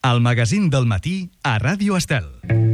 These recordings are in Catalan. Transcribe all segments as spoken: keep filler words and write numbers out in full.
El magazín del matí a Ràdio Estel.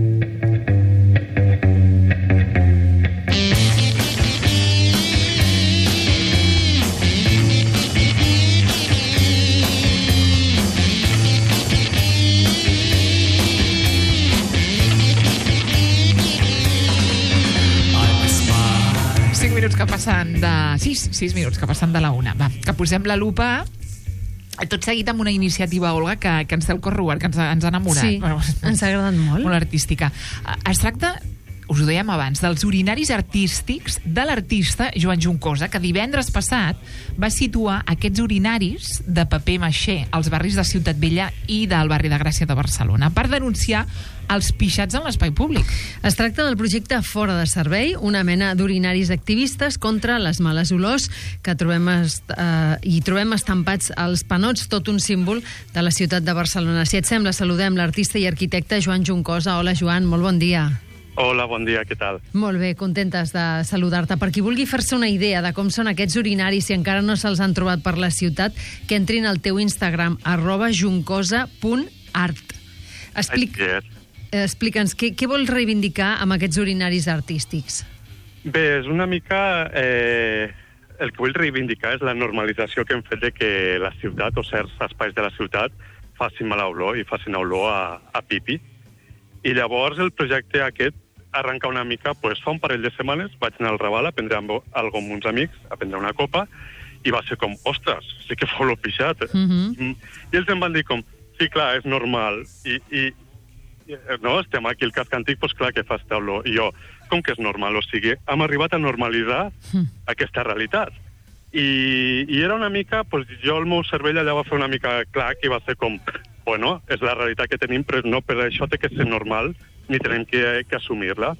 cinc minuts que passen de... sis, sis minuts que passen de la una. Va, que posem la lupa tot seguit amb una iniciativa, Olga, que, que ens té el cor robert, que ens, ens ha enamorat. Sí, bueno, ens ha agradat molt. Molt artística. Es tracta, us ho dèiem abans, dels urinaris artístics de l'artista Joan Juncosa, que divendres passat va situar aquests urinaris de paper maixé als barris de Ciutat Vella i del barri de Gràcia de Barcelona per denunciar els pixats en l'espai públic. Es tracta del projecte Fora de Servei, una mena d'urinaris activistes contra les males olors que trobem est, eh, i trobem estampats als panots, tot un símbol de la ciutat de Barcelona. Si et sembla, saludem l'artista i arquitecte Joan Juncosa. Hola, Joan, molt bon dia. Hola, bon dia, què tal? Molt bé, contentes de saludar-te. Per qui vulgui fer-se una idea de com són aquests urinaris, si encara no se'ls han trobat per la ciutat, que entrin al teu Instagram, arroba juncosa punt art. Explic... Explica'ns, què, què vols reivindicar amb aquests urinaris artístics? Bé, és una mica... Eh, el que vull reivindicar és la normalització que hem fet de que la ciutat o certs espais de la ciutat facin mala olor i facin olor a, a pipi. I llavors el projecte aquest arrenca una mica, pues, fa un parell de setmanes vaig anar al Raval a prendre alguna cosa amb uns amics, a prendre una copa, i va ser com, ostres, sí que fa olor pixat. Mm-hmm. I ells em van dir com, sí, clar, és normal, i... i no, estem aquí al casc antic, doncs clar que fa esta olor. I jo, com que és normal? O sigui, hem arribat a normalitzar mm. aquesta realitat. I, i era una mica, doncs jo el meu cervell allà va fer una mica clar, que va ser com, bueno, és la realitat que tenim, però no per això té que ser normal, ni tenim que, que assumir-la.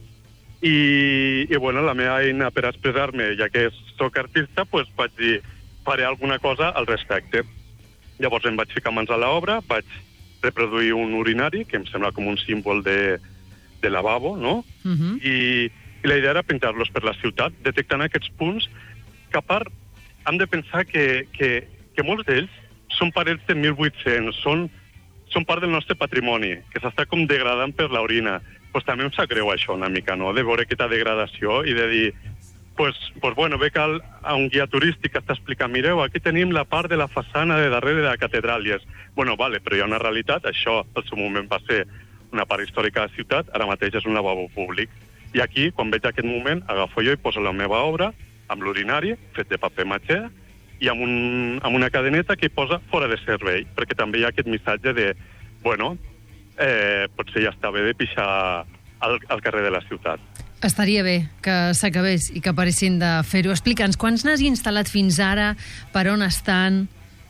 I, i bueno, la meva eina per expressar-me, ja que soc artista, doncs vaig dir, faré alguna cosa al respecte. Llavors em vaig ficar mans a l'obra, vaig reproduir un urinari, que em sembla com un símbol de, de lavabo, no? Uh-huh. I, I la idea era pintar-los per la ciutat, detectant aquests punts que, a part, hem de pensar que, que, que molts d'ells són parets de mil vuit-cents, són, són part del nostre patrimoni, que s'està com degradant per l'orina. Pues també em sap greu això una mica, no?, de veure aquesta degradació i de dir, pues, pues bueno, ve que al, a un guia turístic està explicant, mireu, aquí tenim la part de la façana de darrere de la catedral, i és, bueno, vale, però hi ha una realitat, això al seu moment va ser una part històrica de la ciutat, ara mateix és un lavabo públic. I aquí, quan veig aquest moment, agafo jo i poso la meva obra amb l'urinari, fet de paper maché, i amb, un, amb una cadeneta que hi posa fora de servei, perquè també hi ha aquest missatge de, bueno, eh, potser ja està bé de pixar al, al carrer de la ciutat. Estaria bé que s'acabés i que paressin de fer-ho. Explica'ns, quants n'has instal·lat fins ara? Per on estan?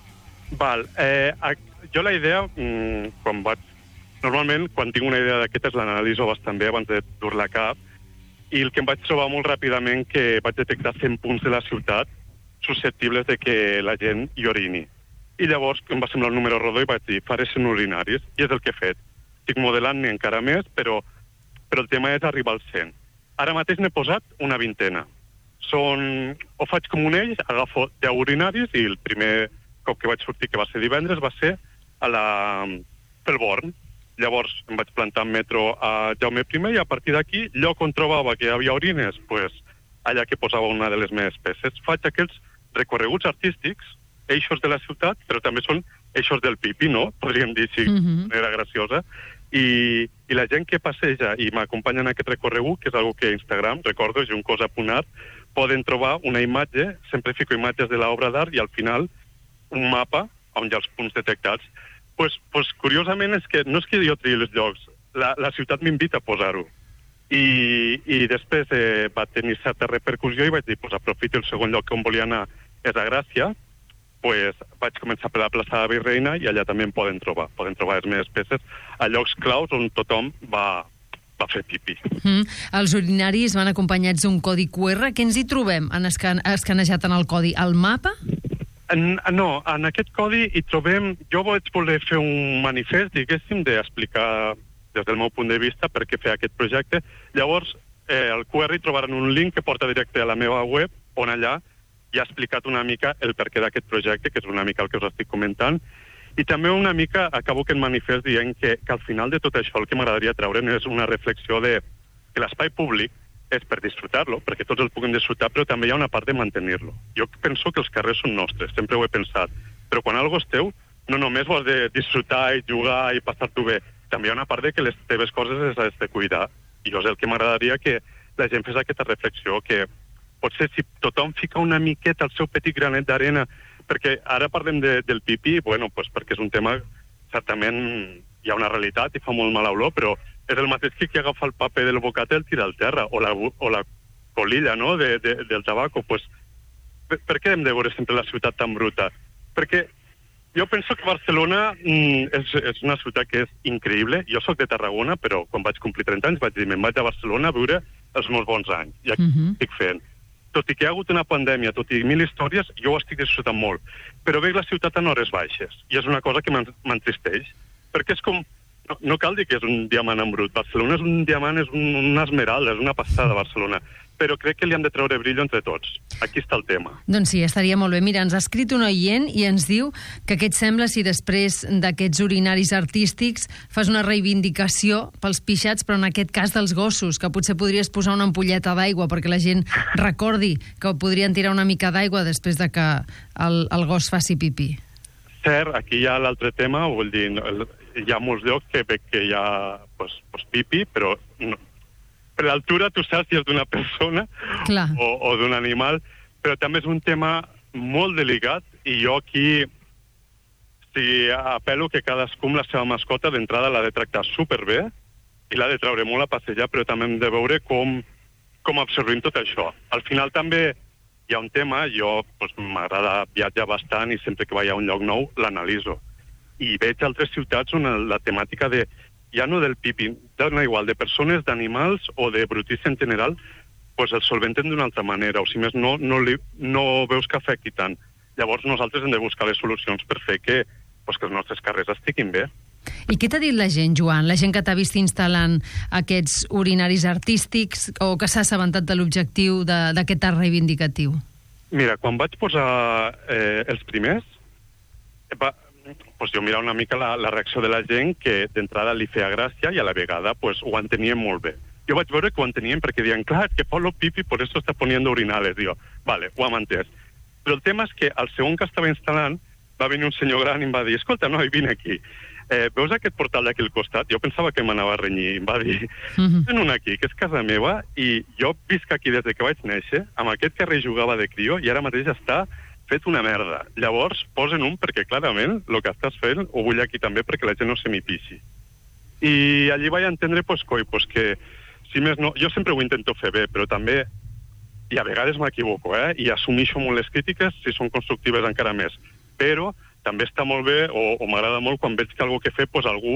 Val, eh, jo la idea, mmm, quan vaig... Normalment, quan tinc una idea d'aquestes, l'analitzo bastant bé abans de dur-la a cap, i el que em vaig trobar molt ràpidament que vaig detectar cent punts de la ciutat susceptibles de que la gent hi orini. I llavors em va semblar un número rodó i vaig dir, faré cent urinaris, i és el que he fet. Estic modelant-ne encara més, però, però el tema és arribar als cent. Ara mateix n'he posat una vintena. Són... Ho faig com un eix, agafo deu urinaris i el primer cop que vaig sortir, que va ser divendres, va ser a la... pel Born. Llavors em vaig plantar en metro a Jaume I i a partir d'aquí, lloc on trobava que hi havia orines, pues, allà que posava una de les meves peces. Faig aquells recorreguts artístics, eixos de la ciutat, però també són eixos del pipi, no? Podríem dir així, mm-hmm. de manera graciosa. I, i la gent que passeja i m'acompanya en aquest recorregut, que és una que a Instagram, recordo, juncosa punt art, poden trobar una imatge, sempre fico imatges de l'obra d'art, i al final un mapa on hi ha els punts detectats. Pues, pues, curiosament és que no és que jo triï els llocs, la, la ciutat m'invita a posar-ho. I, i després eh, va tenir certa repercussió i vaig dir, pues, aprofito el segon lloc on volia anar, és a Gràcia, pues, vaig començar per la plaça de Virreina i allà també en poden trobar. Poden trobar les meves peces a llocs claus on tothom va, va fer pipí. Mm. Els urinaris van acompanyats d'un codi Q R. Què ens hi trobem en escan escanejat en el codi? El mapa? En, no, en aquest codi hi trobem... Jo vaig voler fer un manifest, diguéssim, d'explicar des del meu punt de vista per què fer aquest projecte. Llavors, eh, al Q R hi trobaran un link que porta directe a la meva web, on allà ja ha explicat una mica el perquè d'aquest projecte, que és una mica el que us estic comentant, I també una mica acabo aquest manifest dient que, que al final de tot això el que m'agradaria treure'n és una reflexió de que l'espai públic és per disfrutar-lo, perquè tots el puguin disfrutar, però també hi ha una part de mantenir-lo. Jo penso que els carrers són nostres, sempre ho he pensat, però quan algo és teu, no només ho has de disfrutar i jugar i passar-t'ho bé, també hi ha una part de que les teves coses les has de cuidar. I jo és el que m'agradaria que la gent fes aquesta reflexió, que potser si tothom fica una miqueta el seu petit granet d'arena, perquè ara parlem de, del pipí, bueno, pues perquè és un tema, certament hi ha una realitat i fa molt mala olor, però és el mateix que qui agafa el paper del bocat i el tira al terra, o la, o la colilla, no?, de, de, del tabaco. Pues, per, per què hem de veure sempre la ciutat tan bruta? Perquè jo penso que Barcelona mm, és, és una ciutat que és increïble. Jo sóc de Tarragona, però quan vaig complir trenta anys vaig dir, me'n vaig a Barcelona a viure els meus bons anys. I aquí uh-huh. estic fent. Tot i que hi ha hagut una pandèmia, tot i mil històries, jo ho estic disfrutant molt. Però veig la ciutat en hores baixes, i és una cosa que m'entristeix, perquè és com... No, no cal dir que és un diamant en brut. Barcelona és un diamant, és un, una esmeralda, és una passada, Barcelona. Però crec que li hem de treure brillo entre tots. Aquí està el tema. Doncs sí, estaria molt bé. Mira, ens ha escrit un oient i ens diu que què et sembla si després d'aquests urinaris artístics fas una reivindicació pels pixats, però en aquest cas dels gossos, que potser podries posar una ampolleta d'aigua perquè la gent recordi que podrien tirar una mica d'aigua després de que el, el gos faci pipí. Cert, aquí hi ha l'altre tema, vull dir, hi ha molts llocs que veig que hi ha pues, pues, pipi, però no, per l'altura tu saps si és d'una persona Clar. o, o d'un animal, però també és un tema molt delicat i jo aquí si apel·lo que cadascú amb la seva mascota d'entrada l'ha de tractar superbé i l'ha de treure molt a passejar, però també hem de veure com, com absorbim tot això. Al final també hi ha un tema, jo pues, m'agrada viatjar bastant i sempre que vaig a un lloc nou l'analizo. I veig altres ciutats on la temàtica de, ja no del pipi, dona igual, de persones, d'animals o de brutícia en general, pues el solventen d'una altra manera, o si més no, no, li, no veus que afecti tant. Llavors nosaltres hem de buscar les solucions per fer que, pues, que els nostres carrers estiguin bé. I què t'ha dit la gent, Joan? La gent que t'ha vist instal·lant aquests urinaris artístics o que s'ha assabentat de l'objectiu d'aquest art reivindicatiu? Mira, quan vaig posar eh, els primers, va, pues jo mirava una mica la, la reacció de la gent que d'entrada li feia gràcia i a la vegada pues, ho entenien molt bé. Jo vaig veure que ho entenien perquè diuen, clar, que Pablo Pipi por eso está poniendo urinales. Digo, vale, ho hem entès. Però el tema és que al segon que estava instal·lant va venir un senyor gran i em va dir, escolta, no, vine aquí. Eh, veus aquest portal d'aquí al costat? Jo pensava que m'anava a renyir. Em va dir, uh-huh. ven un aquí, que és casa meva, i jo visc aquí des de que vaig néixer, amb aquest carrer jugava de crió, i ara mateix està fet una merda. Llavors, posen un, perquè clarament el que estàs fent ho vull aquí també perquè la gent no se m'hi pixi. I allí vaig entendre, pues, coi, pues, que, si més no, jo sempre ho intento fer bé, però també, i a vegades m'equivoco, eh, i assumixo molt les crítiques, si són constructives encara més. Però també està molt bé, o, o m'agrada molt, quan veig que algú que fe, pues, algú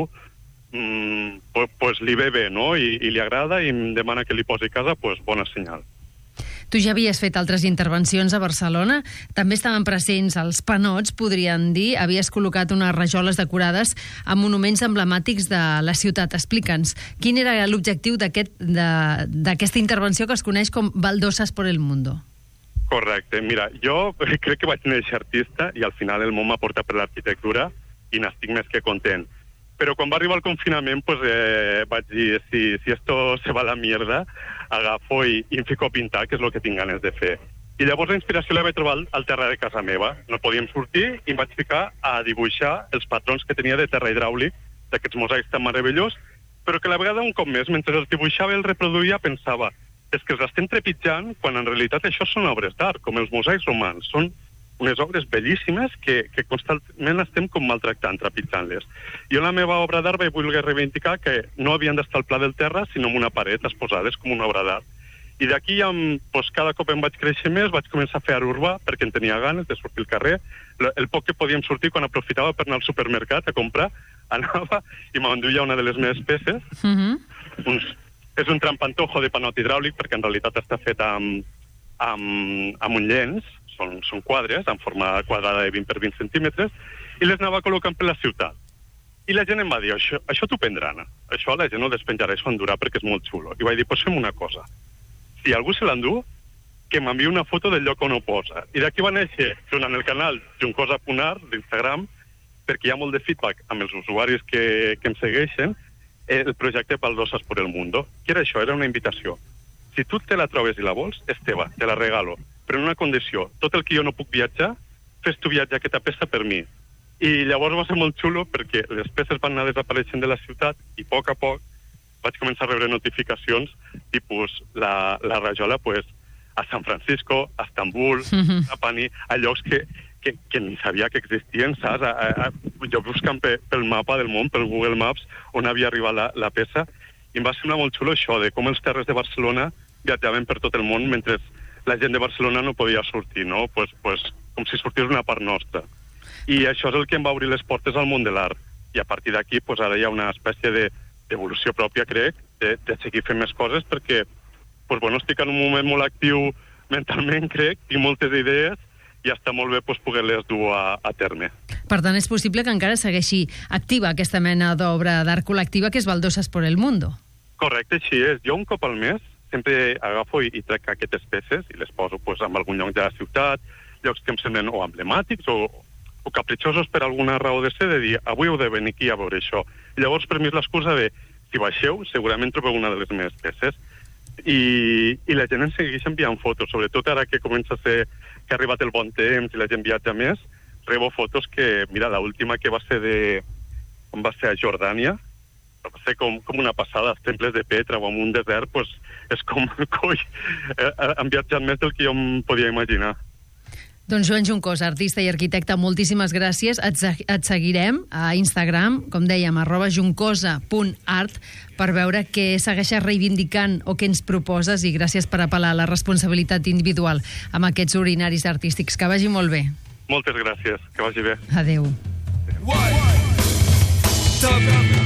mm, pues, pues, li ve bé, no? I, i li agrada i em demana que li posi a casa, pues, bona senyal. Tu ja havies fet altres intervencions a Barcelona, també estaven presents els panots, podríem dir, havies col·locat unes rajoles decorades amb monuments emblemàtics de la ciutat. Explica'ns, quin era l'objectiu d'aquesta intervenció que es coneix com Baldosas por el Mundo? Correcte. Mira, jo crec que vaig néixer artista i al final el món m'ha portat per l'arquitectura i n'estic més que content. Però quan va arribar el confinament, pues, eh, vaig dir, si, si esto se va a la mierda, agafo i, i em fico a pintar, que és el que tinc ganes de fer. I llavors la inspiració la vaig trobar al terra de casa meva. No podíem sortir i em vaig ficar a dibuixar els patrons que tenia de terra hidràulic, d'aquests mosaics tan meravellós, però que a la vegada un cop més, mentre els dibuixava i els reproduïa, pensava, és que els estem trepitjant quan en realitat això són obres d'art, com els mosaics romans. Són unes obres bellíssimes que, que constantment estem com maltractant, trepitjant-les. Jo en la meva obra d'art vaig voler reivindicar que no havien d'estar al pla del terra, sinó en una paret exposades com una obra d'art. I d'aquí, doncs, cada cop em vaig créixer més, vaig començar a fer art urbà, perquè en tenia ganes de sortir al carrer. El poc que podíem sortir, quan aprofitava per anar al supermercat a comprar, anava i m'enduia una de les meves peces. Uh-huh. Uns, és un trampantojo de panot hidràulic, perquè en realitat està fet amb, amb, amb un llenç, són, són quadres, en forma quadrada de vint per vint centímetres, i les anava col·locant per la ciutat. I la gent em va dir, això, això t'ho prendran. Això la gent ho despenjarà, això endurà perquè és molt xulo. I vaig dir, doncs fem una cosa. Si algú se l'endú, que m'enviï una foto del lloc on ho posa. I d'aquí va néixer, junt amb el canal juncosa punt art d'Instagram, perquè hi ha molt de feedback amb els usuaris que, que em segueixen, eh, el projecte Baldosas por el Mundo. Què era això? Era una invitació. Si tu te la trobes i la vols, és teva, te la regalo. Però en una condició, tot el que jo no puc viatjar, fes tu viatjar aquesta peça per mi. I llavors va ser molt xulo perquè les peces van anar desapareixent de la ciutat i a poc a poc vaig començar a rebre notificacions tipus la, la rajola pues, a San Francisco, a Estambul, mm-hmm. a Pani, a llocs que, que, que ni sabia que existien, saps? A, a, a, jo buscant pe, pel mapa del món, pel Google Maps, on havia arribat la, la peça, i em va semblar molt xulo això, de com els terres de Barcelona viatjaven per tot el món mentre la gent de Barcelona no podia sortir, no? Pues, pues, com si sortís una part nostra. I això és el que em va obrir les portes al món de l'art. I a partir d'aquí, pues, ara hi ha una espècie de, d'evolució pròpia, crec, de, de seguir fent més coses, perquè pues, bueno, estic en un moment molt actiu mentalment, crec, tinc moltes idees, i està molt bé pues, poder-les dur a, a terme. Per tant, és possible que encara segueixi activa aquesta mena d'obra d'art col·lectiva que és Baldosas por el Mundo. Correcte, així és. Jo un cop al mes sempre agafo i, i trec aquestes peces i les poso pues, en algun lloc de la ciutat, llocs que em semblen o emblemàtics o, o capritxosos per alguna raó de ser, de dir, avui heu de venir aquí a veure això. I llavors, per mi és l'excusa de, si baixeu, segurament trobeu una de les meves peces. I, i la gent ens segueix enviant fotos, sobretot ara que comença a ser que ha arribat el bon temps i la gent viatja més, rebo fotos que, mira, l'última que va ser de... on va ser a Jordània, va ser com, com una passada, els temples de Petra o en un desert, pues, és com, coi, han viatjat més del que jo em podia imaginar. Doncs Joan Juncosa, artista i arquitecte, moltíssimes gràcies. Et, et seguirem a Instagram, com dèiem, arroba juncosa punt art, per veure què segueixes reivindicant o què ens proposes, i gràcies per apel·lar a la responsabilitat individual amb aquests urinaris artístics. Que vagi molt bé. Moltes gràcies, que vagi bé. Adéu. Adéu.